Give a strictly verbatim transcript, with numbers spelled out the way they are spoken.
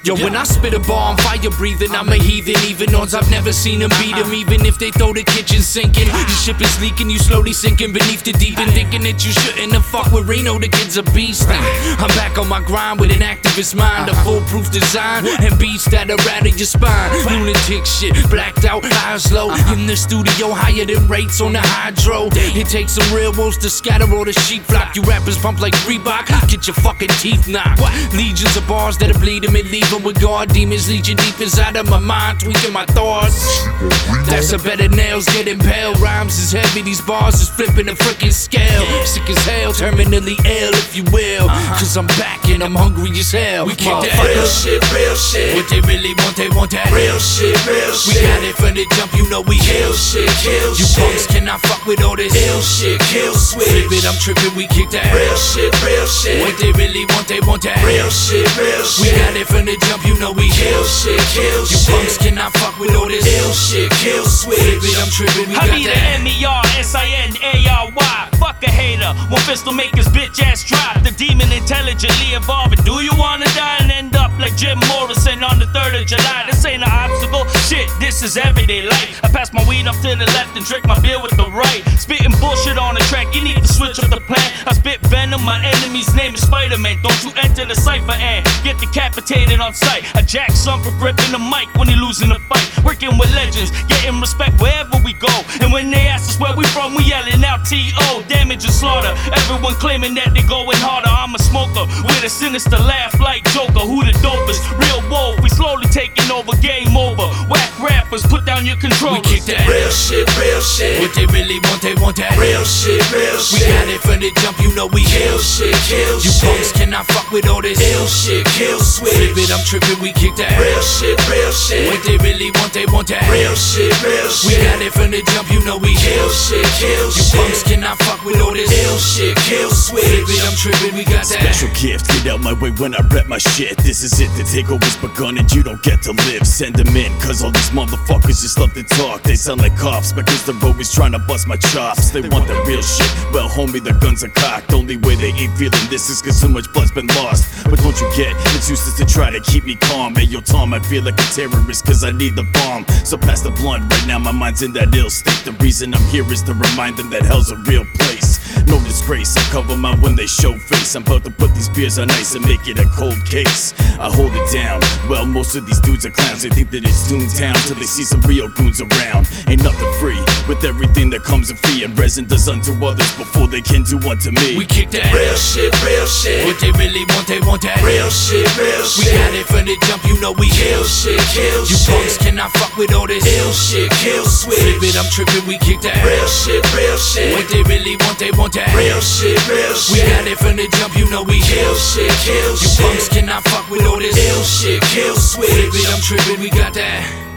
Yo, when I spit a bar, I'm fire breathing. I'm a heathen, even odds I've never seen them beat them. Even if they throw the kitchen sinking, your ship is leaking, you slowly sinking beneath the deep end, thinking that you shouldn't have fucked with Reno. The kid's a beast. I'm back on my grind with an activist mind, a foolproof design, and beats that'll rattle your spine. Lunatic shit, blacked out, eyes low, in the studio higher than rates on the hydro. It takes some real wolves to scatter all the sheep flock. You rappers pump like Reebok, get your fucking teeth knocked. Legions of bars that'll bleed them and leave them with guard demons leeching deep inside of my mind, tweaking my thoughts. That's a better nails getting pale. Rhymes is heavy, these bars is flipping the frickin' scale. Sick as hell, terminally ill if you will, cause I'm back and I'm hungry as hell. We kick that real shit, real shit. What they really want, they want that real shit, real shit. We got it from the jump, you know we kill shit, kill shit. You punks cannot fuck with all this ill shit, kill switch. Flip it, I'm tripping, we kick that real shit, real shit. What they really want, they want that real shit, real shit. We got it from the jump, you know we kill shit, kill shit. You punks cannot fuck with all this ill shit, kill switch. Flip it, I'm tripping, we got that. I be the M E R S I N A R Y. Fuck a hater, one fist will make his bitch ass drop. The demon intelligently evolving. Do you wanna die and end up like Jim Morrison on the third of July? This ain't an obstacle, shit, this is everyday life. I pass my weed up to the left and drink my beer with the right. Spitting bullshit on the track, you need to switch up the plan. I spit venom, my enemy's name is Spider-Man. Don't you enter the cipher and get decapitated on sight. I jack some for gripping the mic when he losing the fight. Working with legends, getting respect wherever we go. And when they ask us where we from, we yelling out T O Damage and slaughter, everyone claiming that they going harder. I'm a smoker with a sinister laugh like Joker. Who the dopest? Real wolf, we slowly taking over, game over. Whack rappers, put down your controllers. We kick that real shit, real shit. What they really want, they want that real shit, real shit. We got it from the jump, you know we kill shit, kill shit. You punks cannot fuck with all this ill shit, kill switch. Flip it, I'm tripping, we kick that real shit, real shit. What they really want, they want that real shit, real shit. We got it from the jump, you know we kill shit, kill shit. You punks cannot fuck with all this ill shit, kill switch. Flip it, I'm tripping, we got that special gift. Get out my way when I rep my shit. This is it, the takeover's begun and you don't get to live. Send them in, cause all these motherfuckers just love to talk. They sound like cops because they're always trying to bust my chops. They want the real shit, well homie, the guns are cocked. Only way they ain't feeling this is cause so much blood's been lost. But don't you get, it's useless to try to keep me calm. Hey yo Tom, I feel like a terrorist cause I need the bomb. So pass the blunt, right now my mind's in that ill state. The reason I'm here is to remind them that hell's a real place. No disgrace, I cover my when they show face. I'm about to put these beers on ice and make it a cold case. I hold it down, well most of these dudes are clowns. They think that it's Toontown till they see some real goons around. Ain't nothing free, with everything that comes in fee. And resin does unto others before they can do unto me. We kick that real shit, real shit. What they really want, they want that real shit, real shit. We got it from the jump, you know we kill shit, kill shit. You punks cannot fuck with all this ill shit, kill switch. Flip it, I'm tripping, we kick that real shit, real shit. What they really want, they want that real shit, real shit. We got it from the jump, you know we kill shit, kill shit. You punks cannot fuck with all this ill shit, kill switch. Flip it, I'm tripping, we got that.